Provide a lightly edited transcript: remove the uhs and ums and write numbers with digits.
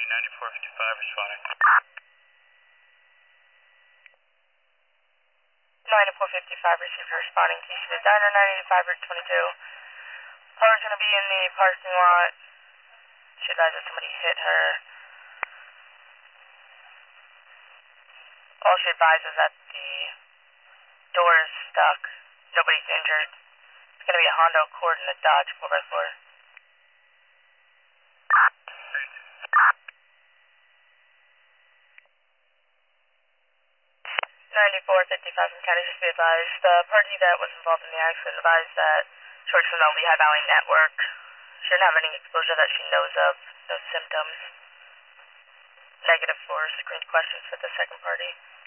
9455 responding. 9455 received responding to the diner 985 Route 22. Car's going to be in the parking lot. She advised that somebody hit her. All she advises that the door is stuck. Nobody's injured. It's going to be a Honda Accord and a Dodge 4x4. 9455 from County, just be advised. The party that was involved in the accident advised that she works from the Lehigh Valley Network. She didn't have any exposure that she knows of, no symptoms. Negative for screened questions for the second party.